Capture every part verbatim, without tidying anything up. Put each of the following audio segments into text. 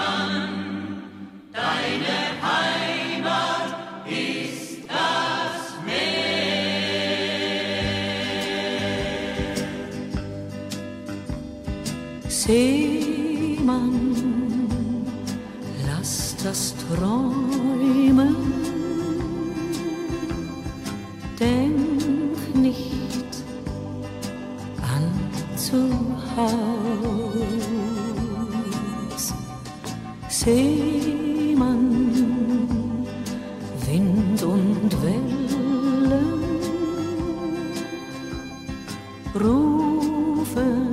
Seemann, lass das träumen, denk nicht an zu Haus. Seemann, Wind und Wellen rufen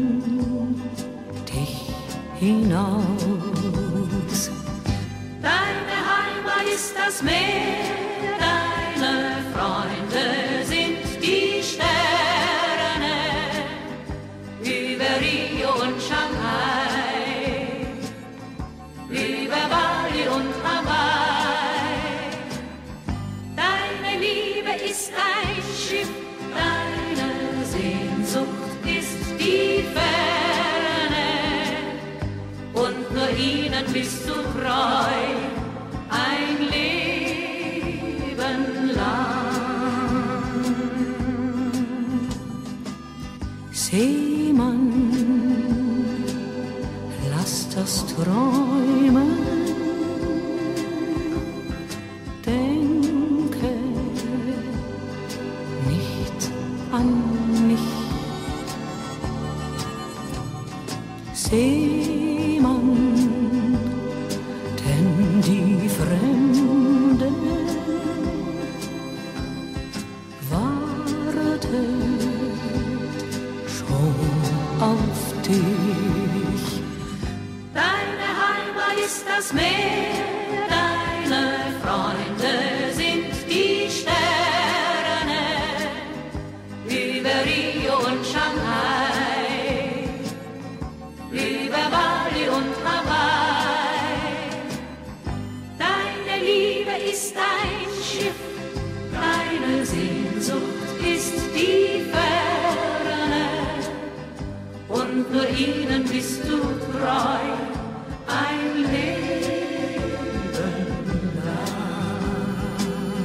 hinaus. Deine Heimat ist das Meer, deine Freunde sind die Sterne über Rio und Shanghai, über Bali und Hawaii. Deine Liebe ist ein Schiff, deine Sehnsucht ist die Ferne. Und nur ihnen bist du treu, ein Leben lang. Seemann, lass das träumen, denke nicht an mich. Seemann, denn die Fremde wartet schon auf dich. Deine Heimat ist das Meer, deine Freunde sind die Sterne über Rio und Shanghai, über Bali und Hawaii. Deine Liebe ist ein Schiff, deine Sehnsucht ist die Ferne. Und nur ihnen bist du treu, ein Leben lang.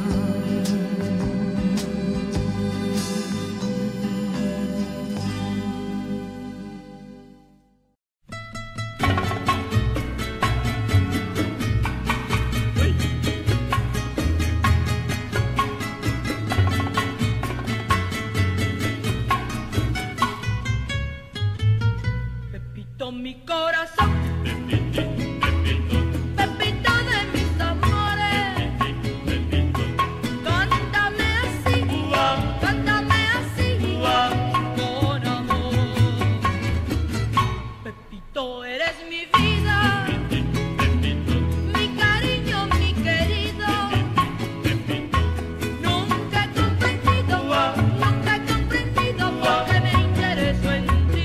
Mi corazón, Pepito, Pepito de mis amores, cántame así, cántame así, con amor. Pepito, eres mi vida, mi cariño, mi querido. Nunca he comprendido, nunca he comprendido por qué me intereso en ti.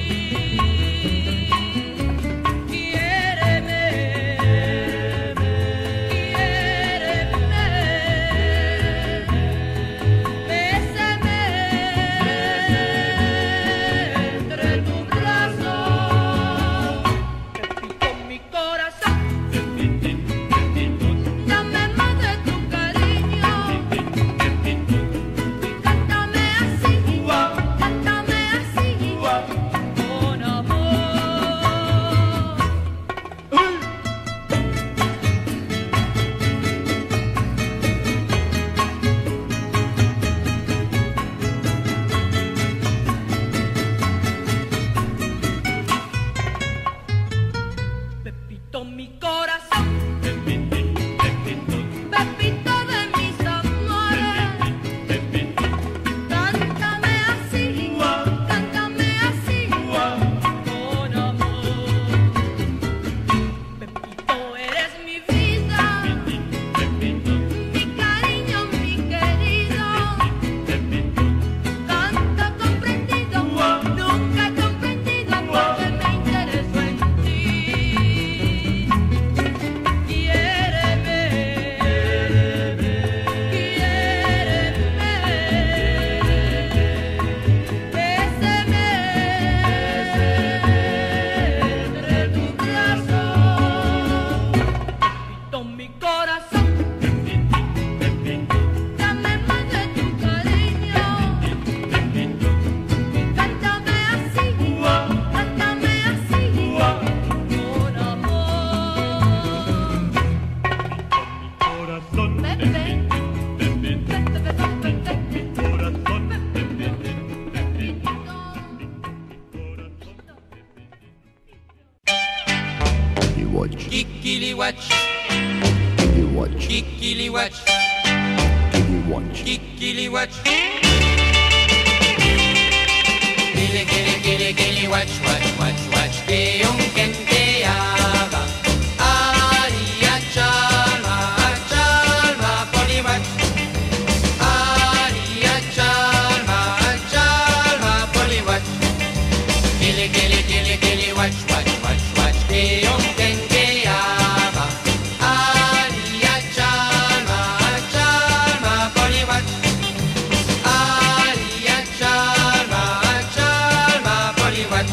Yeah. watch. Kikili watch. Kili watch. Kikili watch. Kili watch. Kikili watch. Kili kili kili kili watch watch watch watch. Que un kenteaba. Aria chalma chalma poli watch. Aria chalma chalma poli watch. Kili kili kili kili watch watch watch watch. Que un kenteaba. Aria chalma chalma poli watch. Aria chalma chalma poli watch.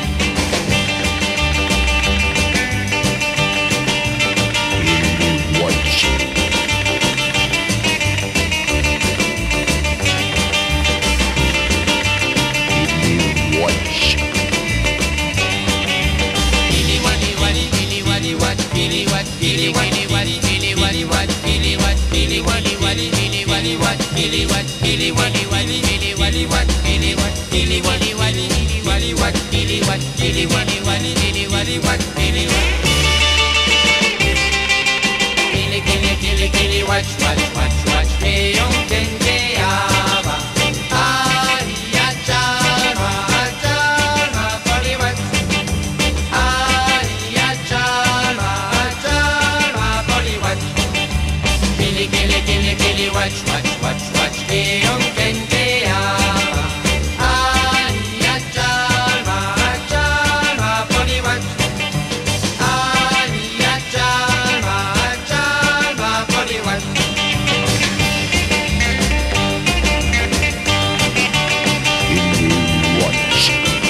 Kili watch. Kili watch. Kili wali wali kili wali watch kili watch kili wali wali kili wali watch kili watch kili wali wali kili wali watch kili watch kili wali wali kili wali watch kili watch kili wali wali kili wali watch kili watch kili wali wali kili wali watch kili watch kili kili kili kili watch watch watch watch que un kenteaba aria chalma chalma poli watch aria chalma chalma poli watch kili kili kili kili watch watch watch watch que un kenteaba aria chalma chalma poli watch aria chalma chalma poli watch Kili watch.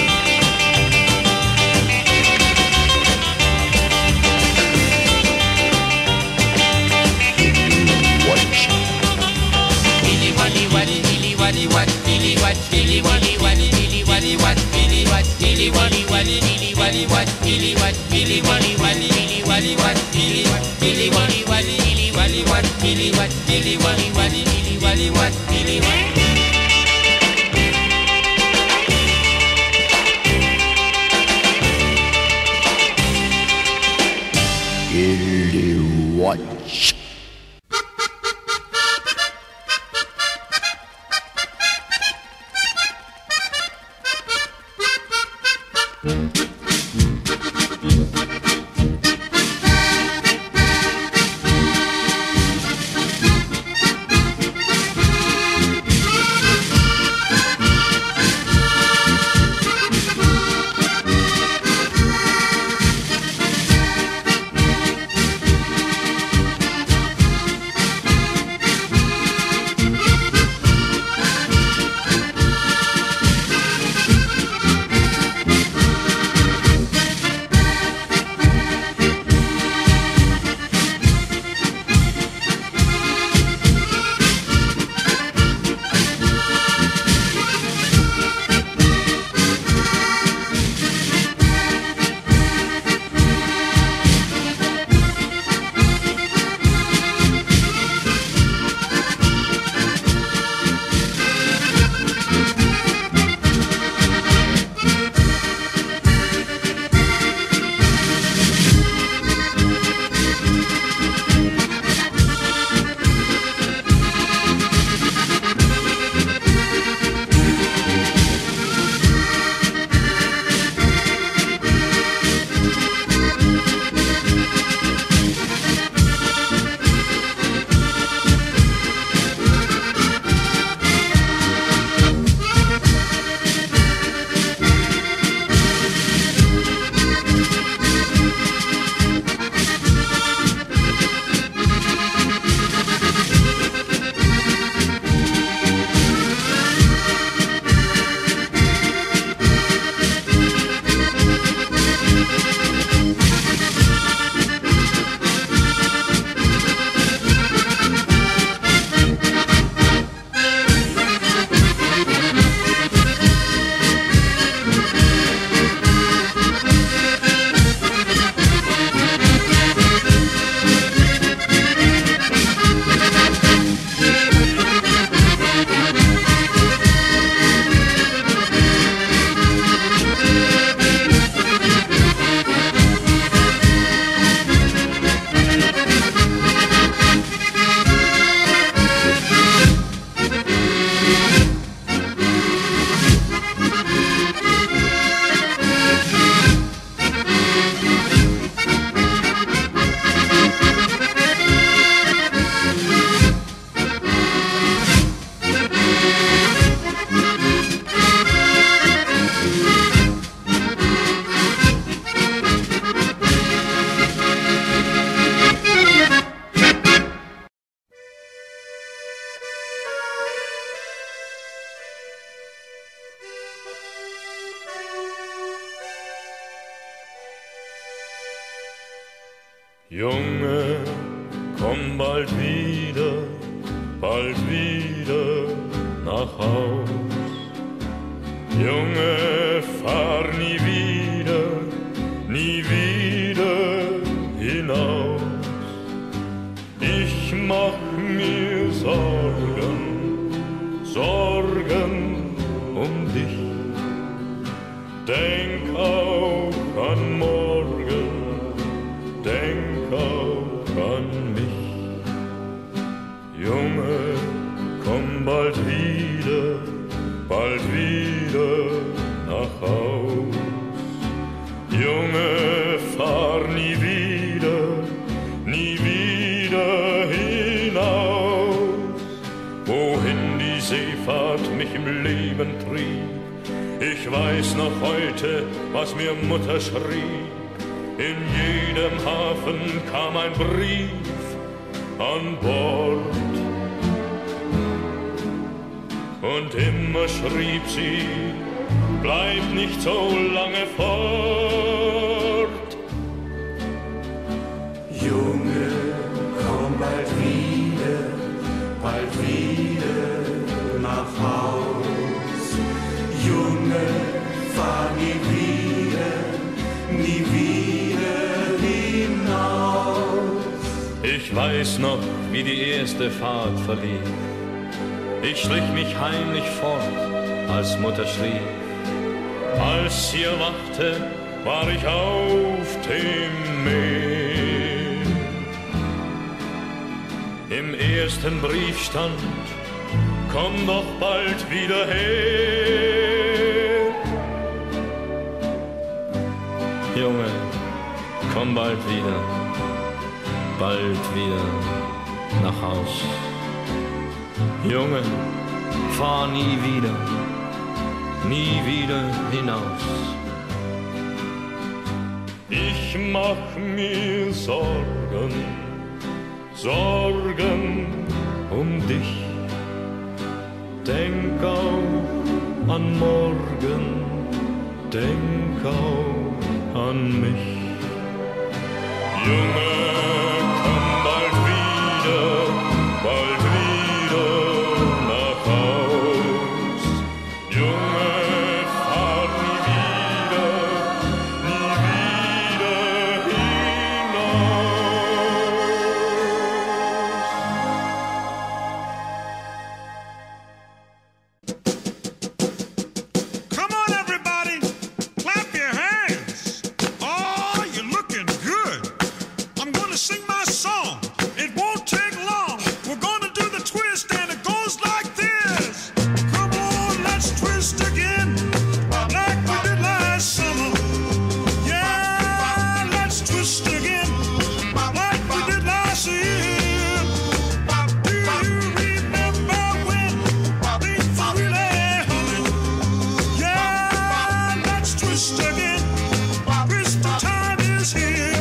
Kili watch. Kili wali wali kili wali watch kili watch kili wali wali kili wali watch kili watch kili wali wali kili wali watch kili watch kili wali wali kili wali watch kili watch kili wali wali kili wali watch kili watch kili wali wali kili wali watch kili watch Kili watch. Junge, komm bald wieder, bald wieder nach Haus. Junge, fahr nie wieder, nie wieder hinaus. Ich mach mir Sorgen, Sorgen um dich. Denk auch an morgen, denk auch an mich. Junge, komm bald wieder, bald wieder nach Haus. Junge, fahr nie wieder, nie wieder hinaus. Wohin die Seefahrt mich im Leben trieb, ich weiß noch heute, was mir Mutter schrieb. In jedem Hafen kam ein Brief an Bord. Und immer schrieb sie, bleib nicht so lange fort. Junge, komm bald wieder, bald wieder nach Haus. Junge, fahr nie wieder, nie wieder hinaus. Ich weiß noch, wie die erste Fahrt verlief. Ich schlich mich heimlich fort, als Mutter schrieb. Als sie erwachte, war ich auf dem Meer. Im ersten Brief stand, komm doch bald wieder her. Junge, komm bald wieder, bald wieder nach Haus. Junge, fahr nie wieder, nie wieder hinaus. Ich mach mir Sorgen, Sorgen um dich. Denk auch an morgen, denk auch an mich. Junge, komm bald wieder, bald wieder nach Haus. Junge, fahr nie wieder, nie wieder hinaus. Come on, everybody, clap your hands. Oh, you're looking good. I'm gonna sing my song. It won't take long. We're gonna do the twist, and it goes like this. Come on, let's twist again, like we did last summer. Yeah, let's twist again, like we did last year. Do you remember when things were really humming? Yeah, let's twist again. Twist the time is here.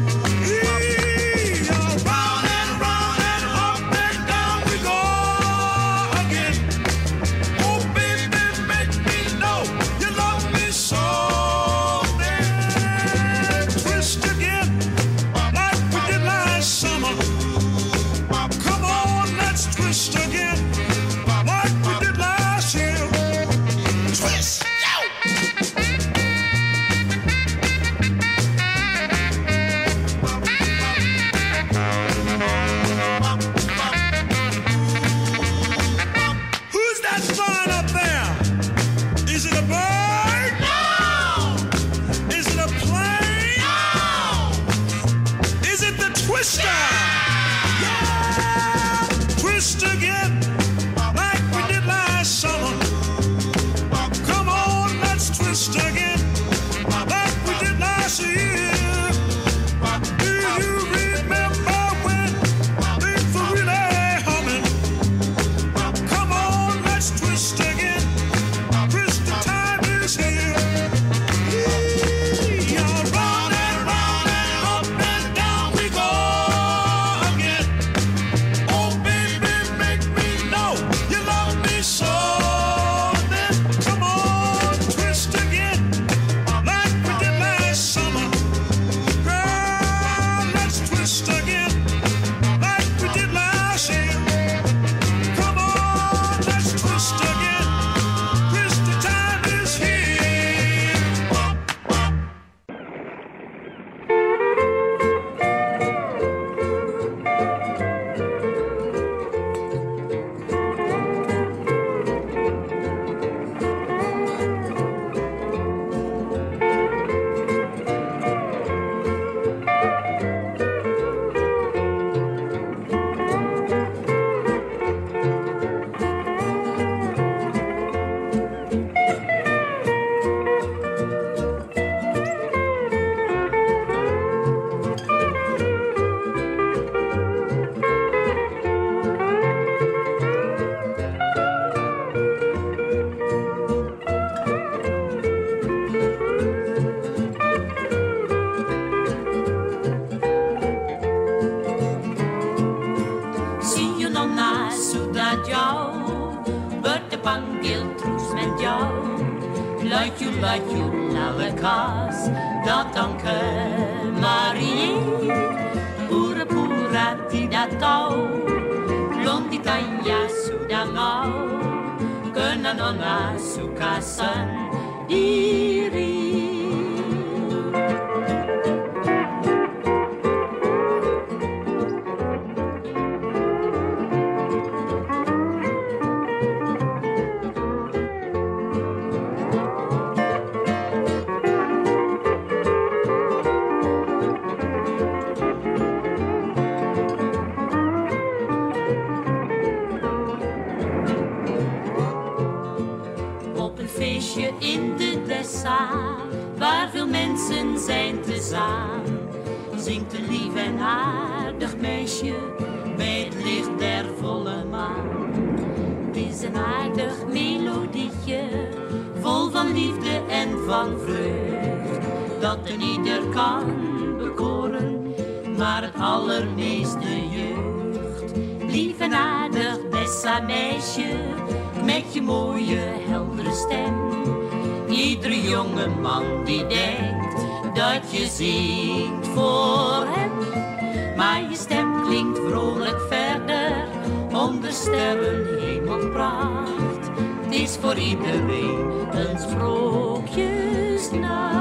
Ee, round and round and up and down we go again. Oh, baby, make me know you love me so. Then twist again, like we did last summer. Come on, let's twist again, like we did last year. Twist, who's that flying up there? Is it a bird? No. Is it a plane? No. Is it the twister? Yeah. Twist again, like we did last summer. Come on, let's twist again, like we did last year. Do you remember when things were really humming? Come on, let's twist again. Twist the time is here. Yeah, round and round and up and down we go joela, joela, le kaas, dat danke Marie. Pura, pura, tida tau, londitanya sudangau, kena nona sukasan diri. In de Dessa, waar veel mensen zijn tezamen, zingt een lief en aardig meisje bij het licht der volle maan. Het is een aardig melodietje, vol van liefde en van vreugd, dat een ieder kan bekoren, maar het allermeest de jeugd. Lief en aardig Dessa meisje, met je mooie heldere stem. Iedere jonge man die denkt dat je zingt voor hem. Maar je stem klinkt vrolijk verder, onder sterren hemelpracht. Het is voor iedereen een sprookjesnacht.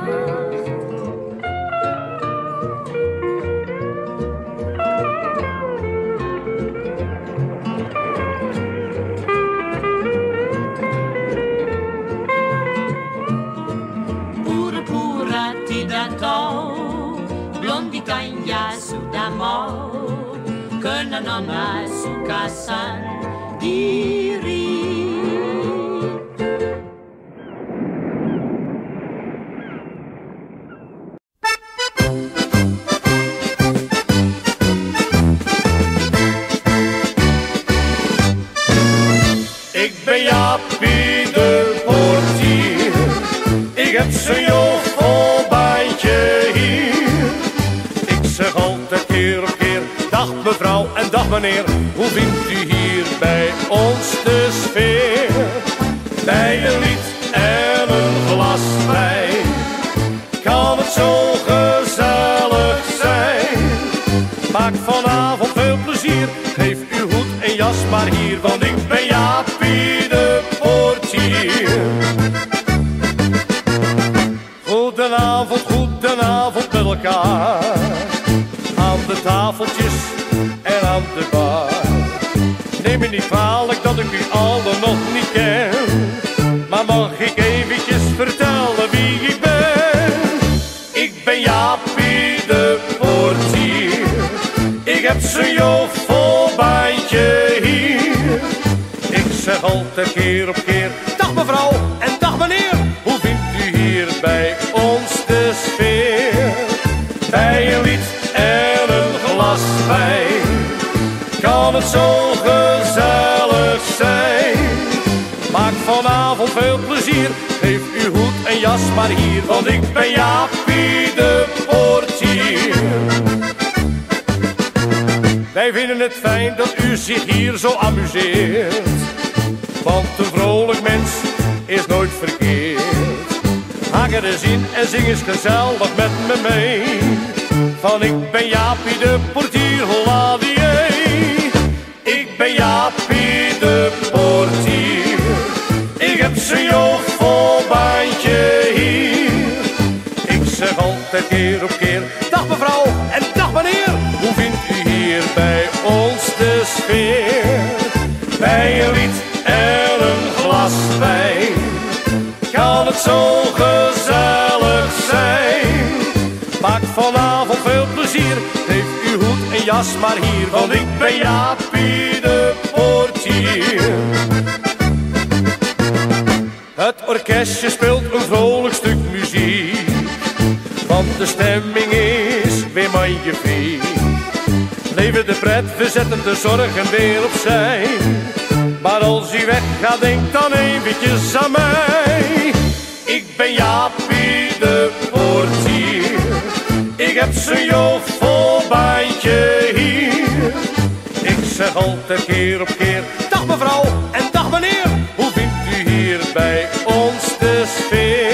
Blonditanya sudamau, kena nona sukasan diri. Ik ben Jaapie de portier, ik heb zo'n jovel baantje hier. Ik zeg altijd keer op keer, dag mevrouw en dag meneer, hoe vindt u hier bij ons de sfeer? Bij een lied en een glas wijn, kan het zo gezellig zijn. Maak vanavond veel plezier, geef uw hoed en jas maar hier, want ik ben Jaapie de portier. Goedenavond, goedenavond met elkaar, aan de tafeltjes en aan de bar. Neem me niet kwalijk dat ik u allen nog niet ken, maar mag ik eventjes vertellen wie ik ben? Ik ben Jaapie de portier, ik heb zo'n jovel baantje hier. Ik zeg altijd keer op keer, dag mevrouw en dag meneer, hoe vindt u hier bij ons de sfeer? Bij een lied en een glas wijn, kan het zo gezellig zijn. Maak vanavond veel plezier, geef uw hoed en jas maar hier, want ik ben Jaapie de portier. Wij vinden het fijn dat u zich hier zo amuseert, want een vrolijk mens is nooit verkeerd. Haak er eens in en zing eens gezellig met me mee, van ik ben Jaapie de portier, holla die ee. Ik ben Jaapie de portier, ik heb zo'n jovel baantje hier. Ik zeg altijd keer op keer, dag mevrouw en dag meneer, hoe vindt u hier bij ons de sfeer? Bij een lied en een glas wijn, kan het zo gezellig zijn. Maak vanavond veel plezier, geef uw hoed en jas maar hier, want ik ben Jaapie de portier. Het orkestje speelt een vrolijk stuk muziek, want de stemming is weer magnifiek. Leven de pret, we zetten de zorgen weer opzij, maar als u weggaat, denk dan eventjes aan mij. Ik ben Jaapie de portier, ik heb zo'n jovel baantje hier. Ik zeg altijd keer op keer, dag mevrouw en dag meneer, hoe vindt u hier bij ons de sfeer?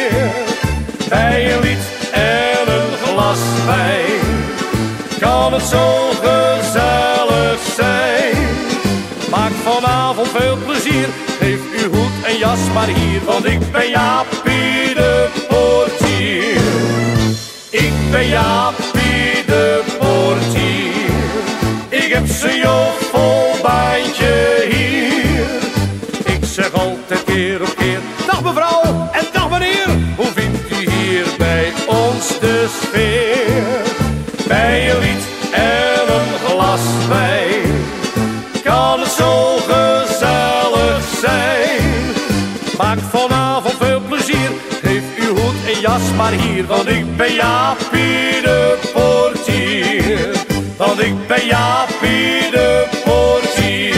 kan het zo gezellig zijn. Maak vanavond veel plezier, geef uw hoed en jas maar hier, want ik ben Jaapie de portier. Ik ben Jaapie de portier, ik heb zo'n joffelbaantje hier. Ik zeg altijd keer op keer, dag mevrouw en dag meneer, hoe vindt u hier bij ons de sfeer? Bij een lied en een glas wijn, kan het zo gezellig zijn. Maak vanavond veel plezier, geef uw hoed en jas maar hier, want ik ben Jaapie de portier. Want ik ben Jaapie de portier.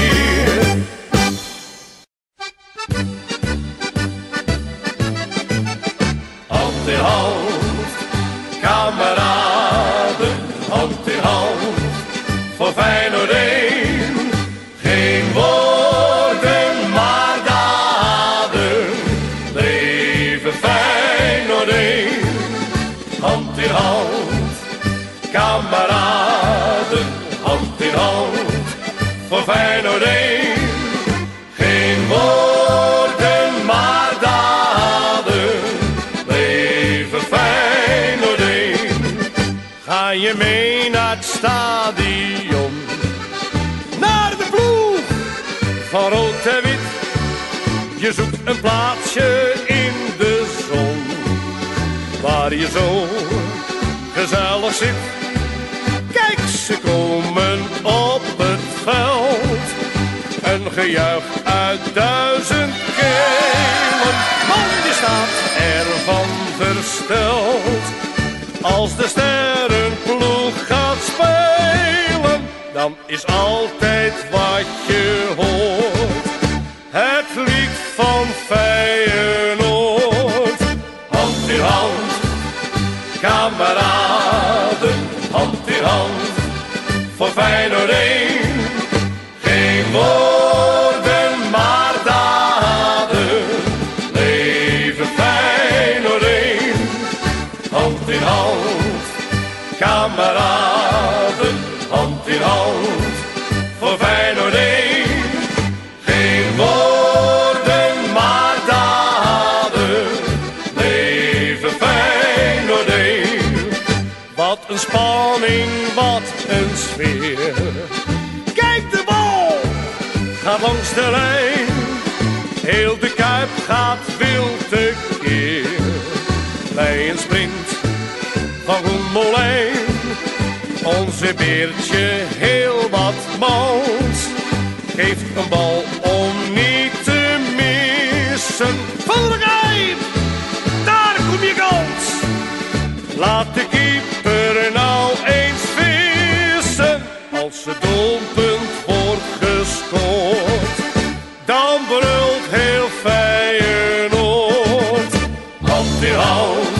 Hand in hand, kameraden, hand in hand, voor Feyenoord één. Geen woorden, maar daden, leven Feyenoord één. Hand in hand, kameraden, hand in hand, voor Feyenoord één. Geen woorden, maar daden, leven Feyenoord één. Ga je mee naar het stadion, naar de ploeg van rood en wit. Je zoekt een plaatsje in de zon, waar je zo gezellig zit. Kijk, ze komen op het veld, een gejuich uit duizend kelen. Man, je staat ervan versteld, als de sterrenploeg gaat spelen. Dan is altijd wat je hoort, het lied van Feyenoord. Hand in hand, kameraden, hand in hand, voor Feyenoord één. Geen woorden, maar daden, leven Feyenoord één. Hand in hand, kameraden, hand in hand, voor Feyenoord één. Geen woorden, maar daden, leven Feyenoord één. Wat een spanning, wat een sfeer. Kijk, de bal gaat langs de lijn, heel de Kuip gaat wild tekeer. Bij een sprint van Groenmolijn, onze Beertje heel wat mans, geeft een bal om niet te missen. Van de Gijp, daar kom je kans. Laat de keeper nou eens vissen, als het doelpunt wordt gescoord, dan brult heel Feyenoord. Hand in hand,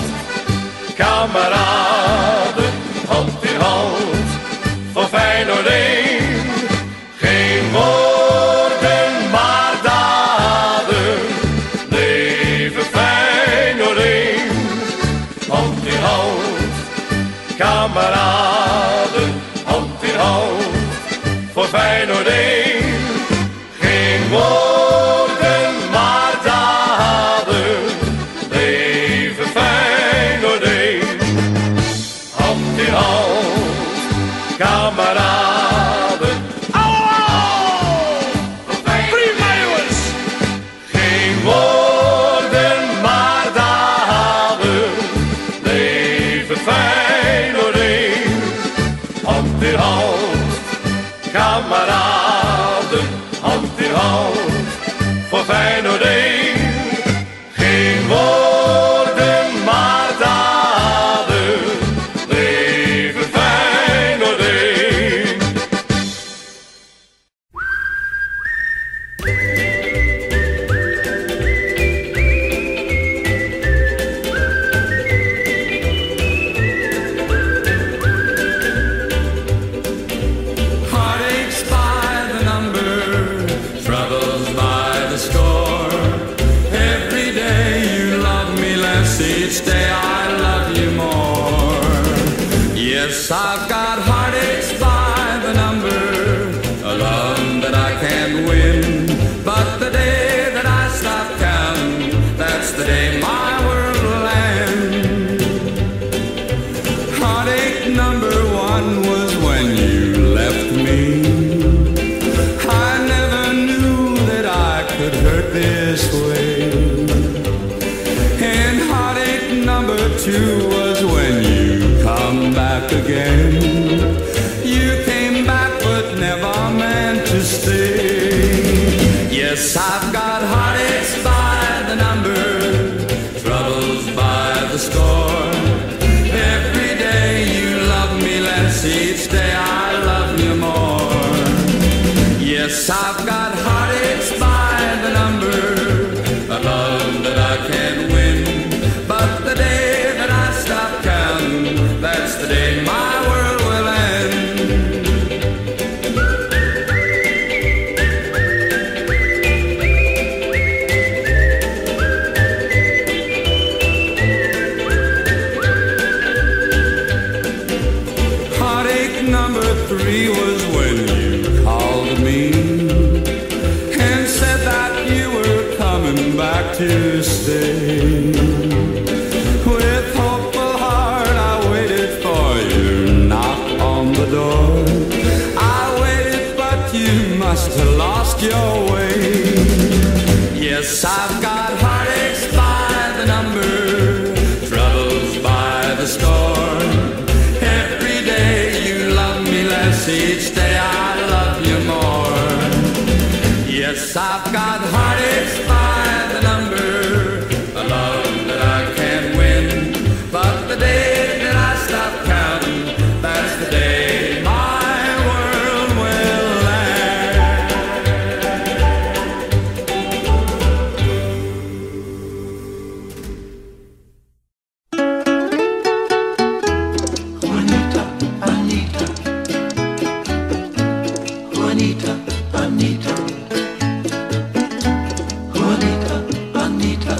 kameraden, hand in hand, voor Feyenoord één. Geen woorden, maar daden, leven Feyenoord één. Hand in hand, kameraden, hand in hand, voor Feyenoord één. Geen woorden, maar daden, leven Feyenoord één. Hand in hand, kameraden. Allemaal! Prima jongens! Geen woorden, maar daden, leven Feyenoord één. Hand in hand, kameraden, hand in hand, voor Feyenoord één. Geen woorden, maar daden, leven Feyenoord één. Heartaches by the number, troubles by the score. number three was when you called me and said that you were coming back to stay. With hopeful heart I waited for your knock on the door. I waited but you must have lost your way. Yes, I've got heartaches by the number, troubles by the score. Every day you love me less, each day I love you more. Yes, I've got heartaches by the number, a love that I can't win. But the day that I stop counting, that's the day my world will end. Juanita, Anita, Juanita, Anita, Juanita, Anita.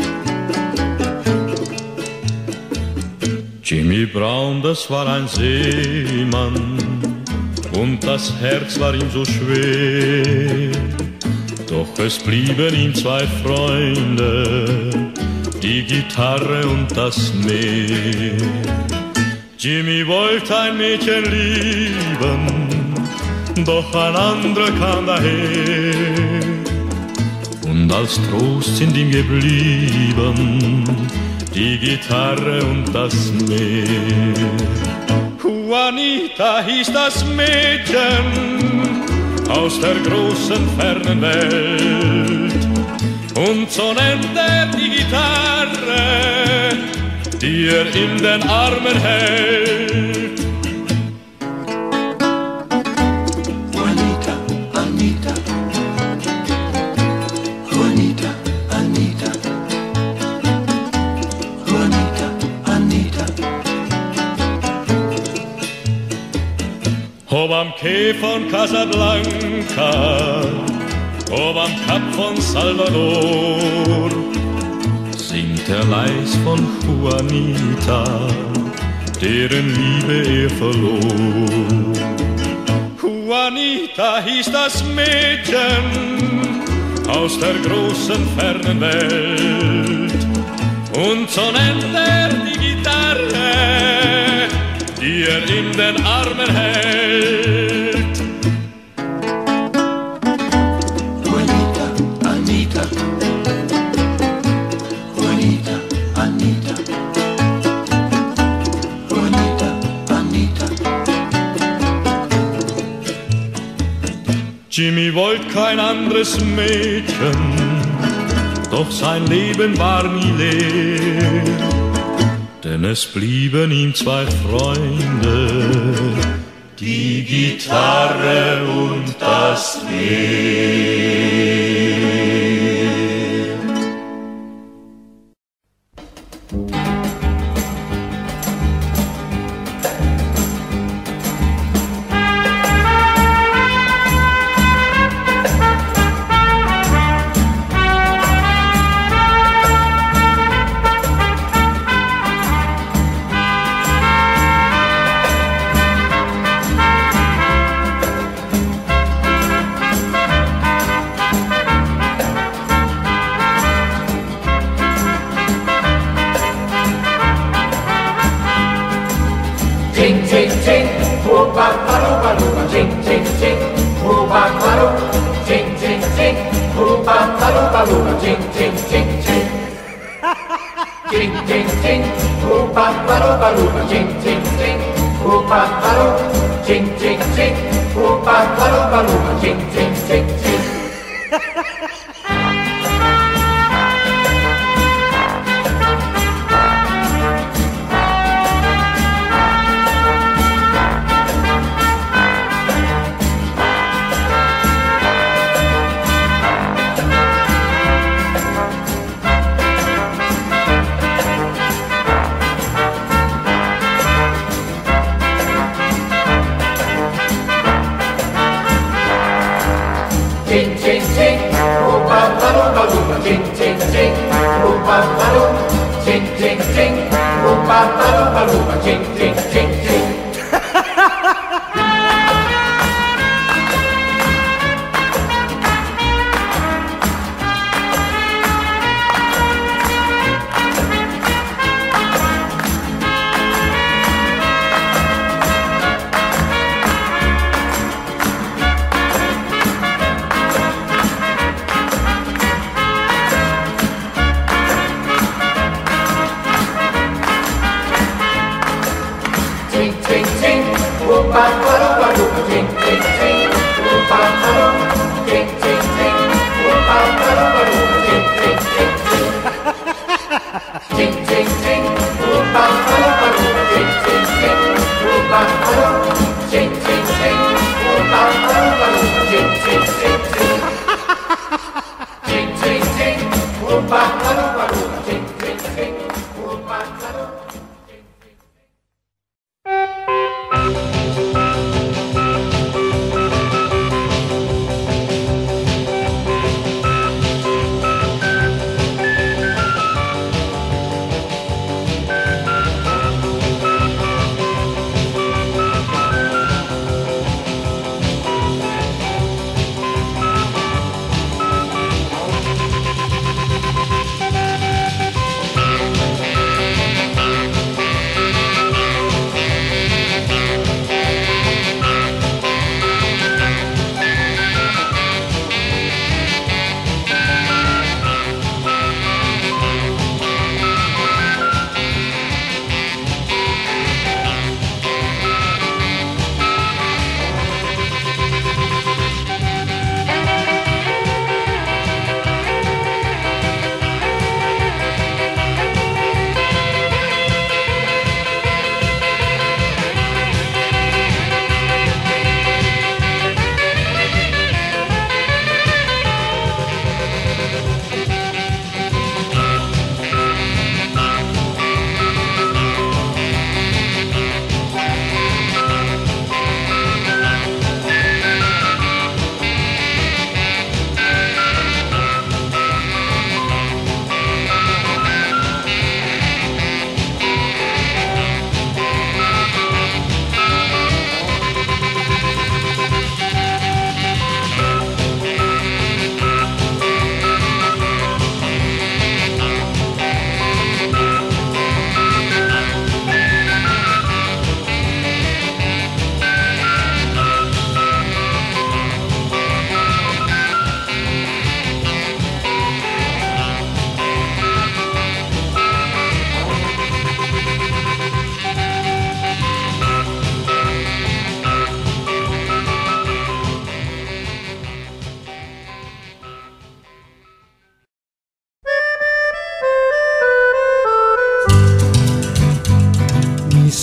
Jimmy Brown, das war ein Seemann und das Herz war ihm so schwer. Doch es blieben ihm zwei Freunde, die Gitarre und das Meer. Jimmy wollte ein Mädchen lieben, doch ein anderer kam daher. Und als Trost sind ihm geblieben die Gitarre und das Meer. Juanita hieß das Mädchen aus der großen fernen Welt. Und so nennt er die Gitarre, die er in den Armen hält. Juanita, Anita, Juanita, Anita, Juanita, Anita. Ob am Quai von Casablanca, ob am Kap von Salvador, singt er leis von Juanita, deren Liebe er verlor. Juanita hieß das Mädchen aus der großen fernen Welt. Und so nennt er die Gitarre, die er in den Armen hält. Juanita, Anita, Juanita, Anita, Juanita, Anita. Jimmy wollte kein anderes Mädchen, doch sein Leben war nie leer. Denn es blieben ihm zwei Freunde, die Gitarre und das Meer.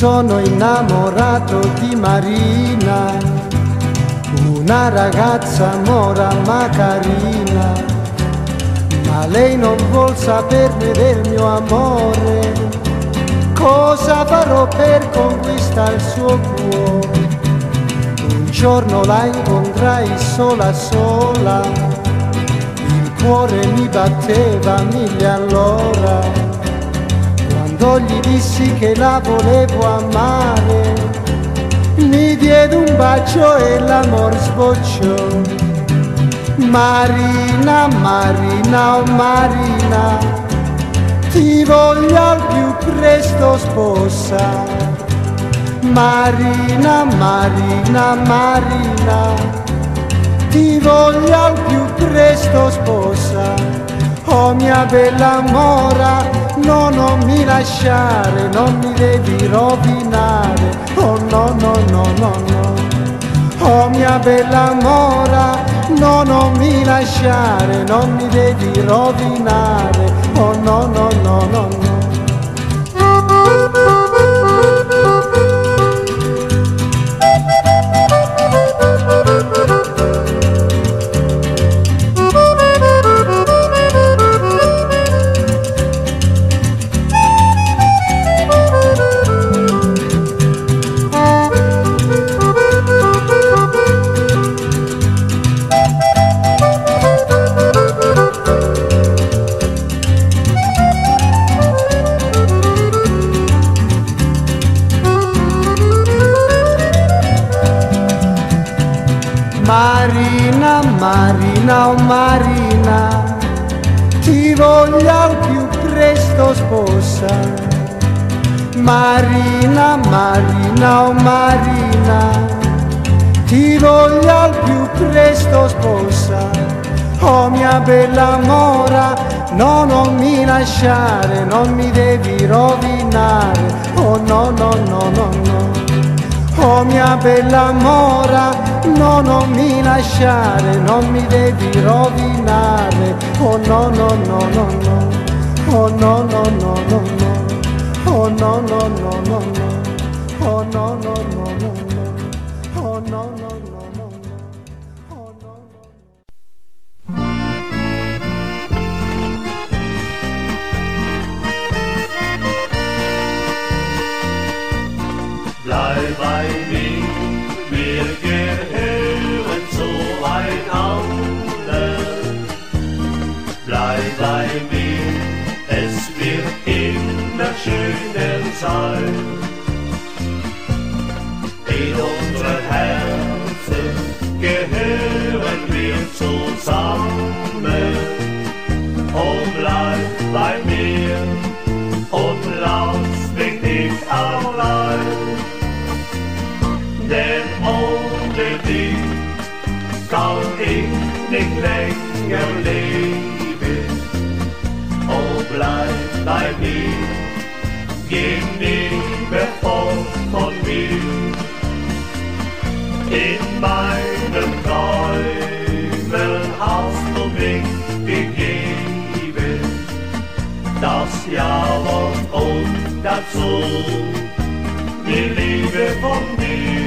sono innamorato di Marina, una ragazza mora ma carina, ma lei non vuol saperne del mio amore. Cosa farò per conquistare il suo cuore? Un giorno la incontrai sola sola, il cuore mi batteva a mille all'ora. Quando gli dissi che la volevo amare, mi diede un bacio e l'amor sbocciò. Marina, Marina, oh Marina, ti voglio al più presto sposa. Marina, Marina, Marina, ti voglio al più presto sposa. Oh mia bella mora, no, non mi lasciare, non mi devi rovinare. Oh no, no, no, no, no. Oh mia bella mora, no, non mi lasciare, non mi devi rovinare. Oh no, no, no, no, no. Marina, Marina, oh Marina, ti voglio al più presto sposa. Marina, Marina, oh Marina, ti voglio al più presto sposa. Oh mia bella mora, no, non mi lasciare, non mi devi rovinare. Oh no, no, no, no, no. Oh mia bella mora, no, non mi lasciare, non mi devi rovinare. Oh no, no, no, no, no. Oh no, no, no, no, no. Oh no, no, no, no, no. Oh no, no, no, no, no. Oh no, no, no, no, no. Oh no, no. Bleib bei mir, wir gehören zueinander. Bleib bei mir, es wird immer schöner sein. In unsere Herzen gehören wir zusammen. Oh, bleib bei mir und lass mich nicht allein. Denn ohne dich kann ich nicht länger leben. Oh, bleib bei mir, geh nicht mehr fort von mir. In meinen Träumen hast du mich gegeben, das Ja-Wort und dazu die Liebe von dir.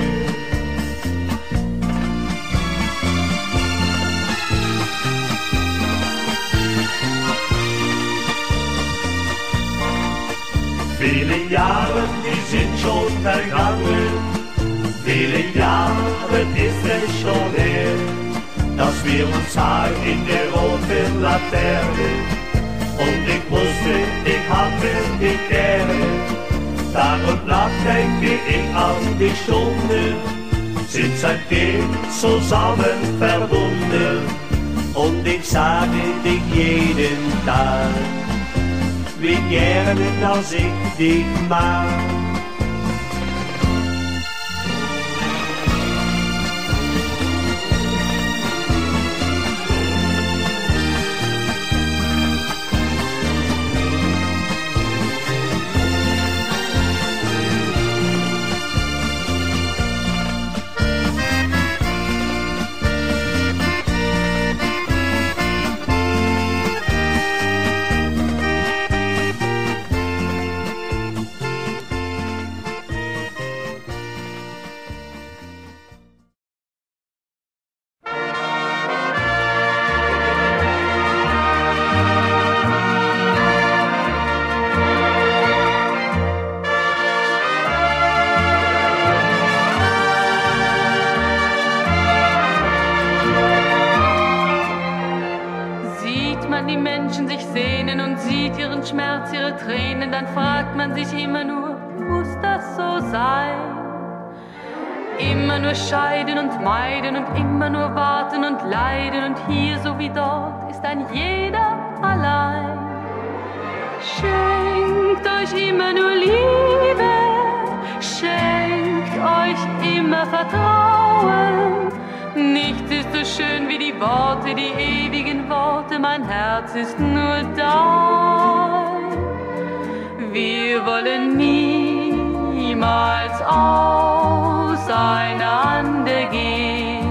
Viele Jahre, die sind schon vergangen, viele Jahre ist es schon her, dass wir uns sahen in der roten Laterne. Und ich wusste, ich hatte dich gerne. Tag und Nacht denke ich an die Stunde, sind seitdem zusammen verbunden. Und ich sage dich jeden Tag, wie gerne, dass ich dich mag. und sieht ihren Schmerz, ihre Tränen, dann fragt man sich immer nur, muss das so sein? Immer nur scheiden und meiden und immer nur warten und leiden und hier so wie dort ist ein jeder allein. Schenkt euch immer nur Liebe, schenkt euch immer Vertrauen. Nichts ist so schön wie die Worte, die ewigen Worte, mein Herz ist nur dein. Wir wollen niemals auseinander gehen,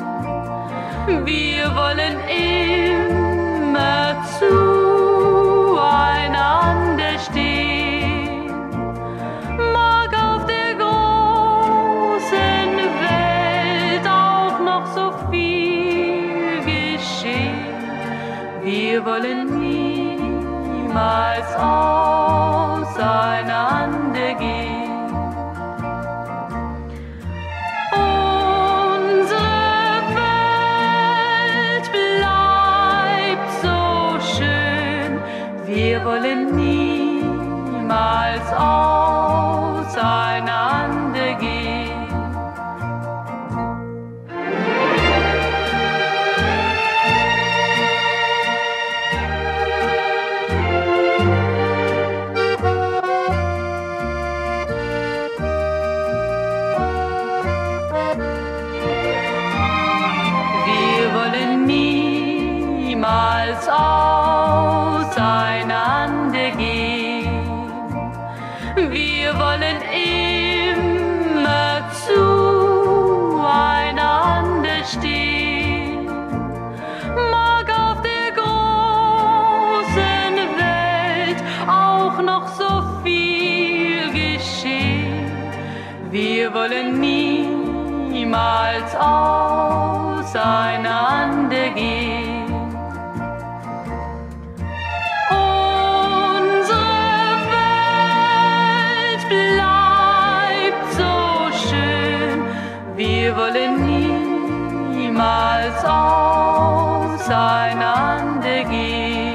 wir wollen immer zueinander stehen. Mag auf der großen Welt auch noch so viel geschehen, wir wollen niemals auseinander gehen. Unsere Welt bleibt so schön, wir wollen niemals auseinander gehen. Niemals auseinander gehen. Wir wollen immer zueinander stehen. Mag auf der großen Welt auch noch so viel geschehen. Wir wollen niemals auseinander gehen. Wir wollen niemals auseinander gehen.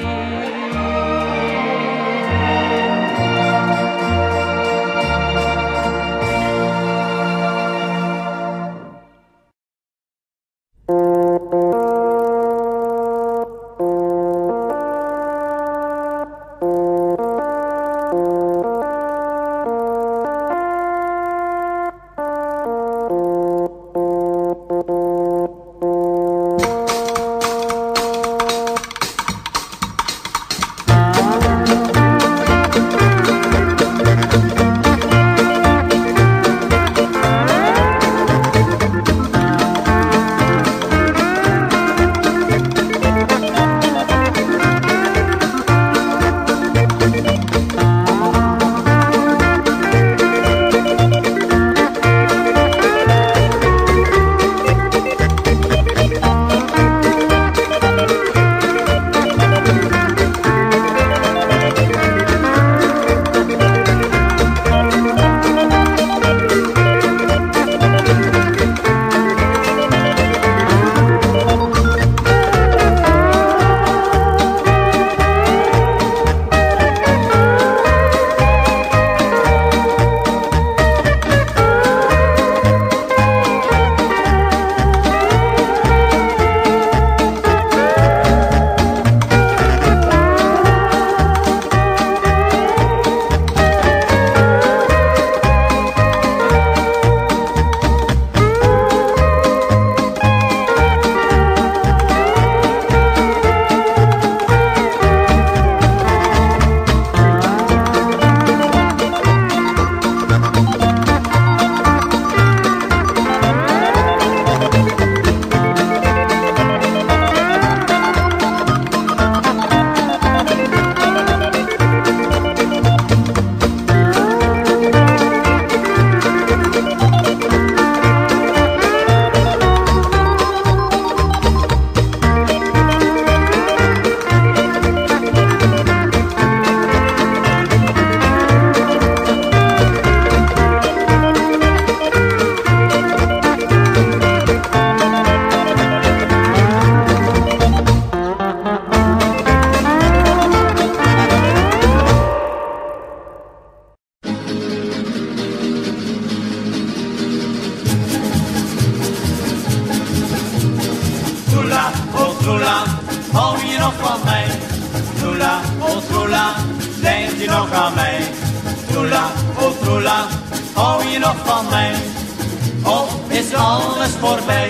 Troela, hou je nog van mij? Troela, oh Troela, denk je nog aan mij? Troela, oh Troela, hou je nog van mij? Of is alles voorbij?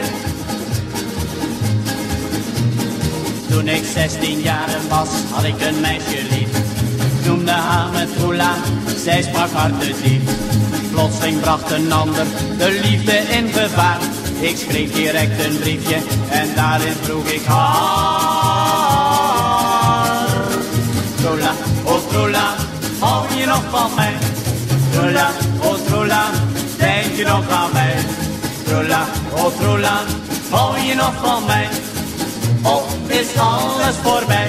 Toen ik zestien jaar was, had ik een meisje lief. Noemde haar me Troela, zij sprak hartediep. Plotseling bracht een ander de liefde in gevaar. Ik schreef direct een briefje en daarin vroeg ik haar. Troela, oh Troela, hou je nog van mij? Troela, oh Troela, denk je nog aan mij? Troela, oh Troela, hou je nog van mij? Of is alles voorbij?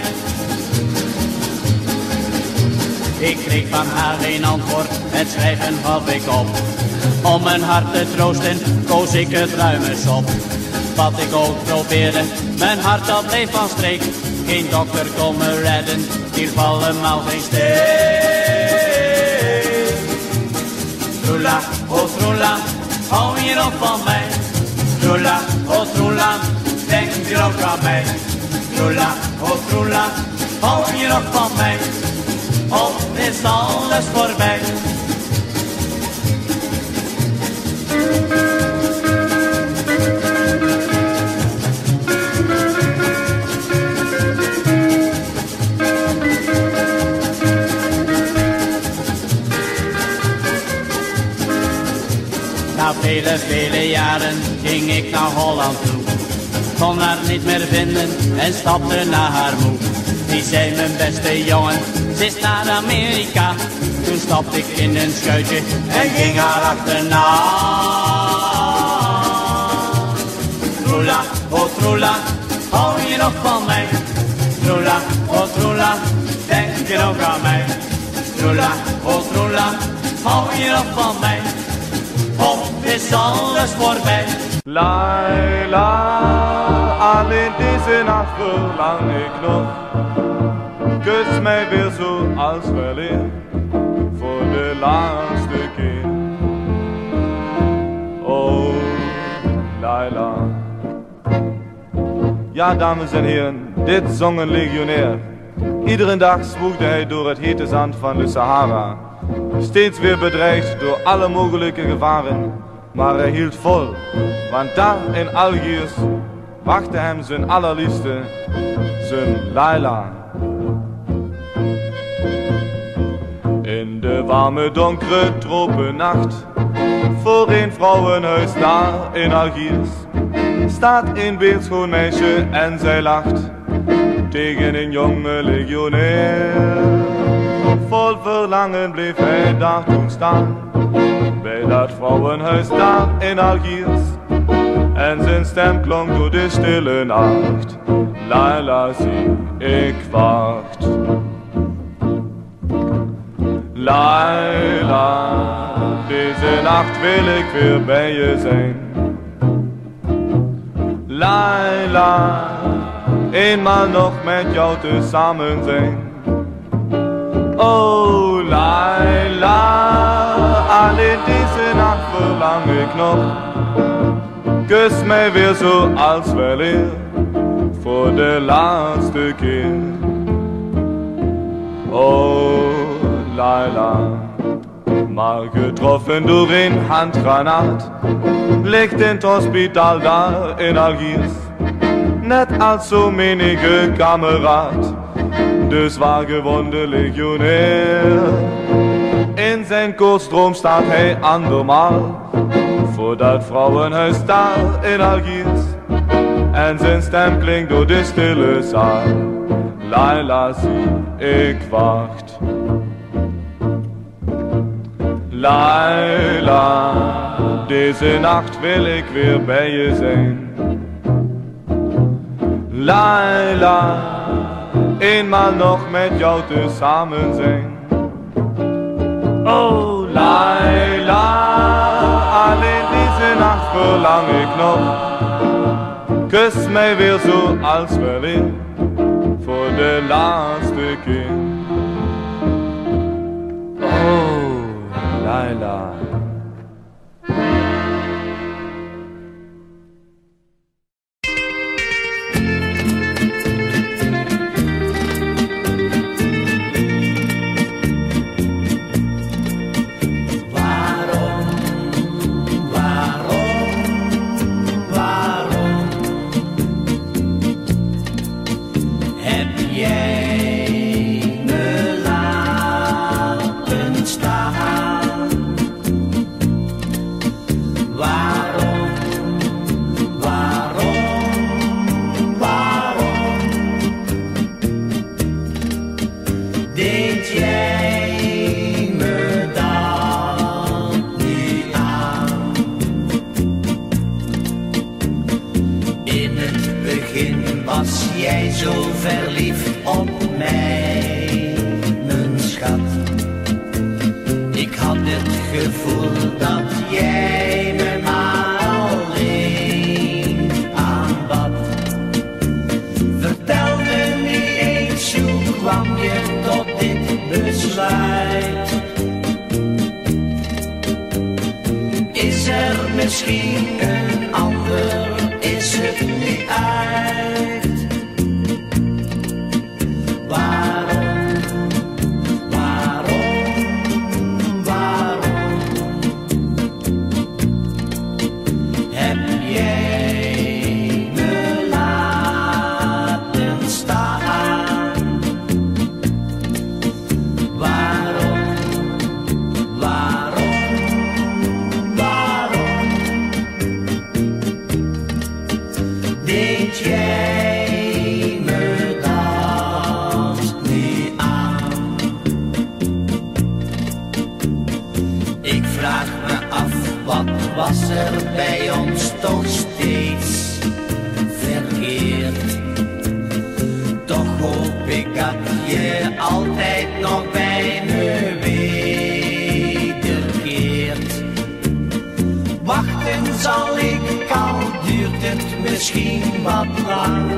Ik kreeg van haar geen antwoord, het schrijven gaf ik op. Om mijn hart te troosten, koos ik het ruimers op. Wat ik ook probeerde, mijn hart dat bleef van streek. Geen dokter kon me redden, hier allemaal geen steek. Troela, oh Troela, hou je nog van mij? Troela, oh Troela, denk je nog aan mij? Troela, oh Troela, hou je nog van mij? Of is alles voorbij? Na vele, vele jaren ging ik naar Holland toe. Kon haar niet meer vinden en stapte naar haar moe. Die zei mijn beste jongen, ze is naar Amerika. Toen stapte ik in een schuitje en ging haar achterna. Troela, oh Troela, hou je nog van mij? Troela, oh Troela, denk je nog aan mij? Troela, oh Troela, hou je nog van mij? Of is alles voorbij? Laila, alleen deze nacht verlang ik nog. Kus mij weer zo als weleer, voor de laatste keer. Oh, Laila. Ja, dames en heren, dit zong een legionair. Iedere dag zwoegde hij door het hete zand van de Sahara. Steeds weer bedreigd door alle mogelijke gevaren. Maar hij hield vol, want daar in Algiers wachtte hem zijn allerliefste, zijn Laila. In de warme donkere tropennacht, voor een vrouwenhuis daar in Algiers, staat een beeldschoon meisje en zij lacht tegen een jonge legionair. Vol verlangen bleef hij daar toen staan, bij dat vrouwenhuis daar in Algiers. En zijn stem klonk door de stille nacht. Laila, zie, ik wacht. Laila, deze nacht wil ik weer bij je zijn. Laila, eenmaal nog met jou te samen zijn. Oh Laila, alleen deze nacht verlang ik nog. Kus mij weer zo als weleer, voor de laatste keer. Oh Laila, maar getroffen door een handgranaat, ligt in het hospitaal daar in Algiers. Net als zo menige kameraad, de zwaargewonde legionair. In zijn koolstroom staat hij andermaal, voor dat vrouwenhuis daar in Algiers. En zijn stem klinkt door de stille zaal. Laila, zie, ik wacht. Laila, deze nacht wil ik weer bij je zijn. Laila, eenmaal nog met jou te samen zijn. Oh Laila, alleen deze nacht verlang ik nog. Kus mij weer zo als weleer, voor de laatste keer. Oh Laila. begin was jij zo verliefd op mij, mijn schat. Ik had het gevoel dat jij me maar alleen aanbad. Vertel me nu eens, hoe kwam je tot dit besluit? Is er misschien een ander, is het niet uit? Waarom, waarom, waarom heb jij me laten staan? Waarom, waarom, waarom deed jij me dat niet aan? Ik vraag me af, wat was er bij ons toch steeds verkeerd? Toch hoop ik dat je altijd nog bij me wederkeert. Wachten zal ik, al duurt het misschien wat lang.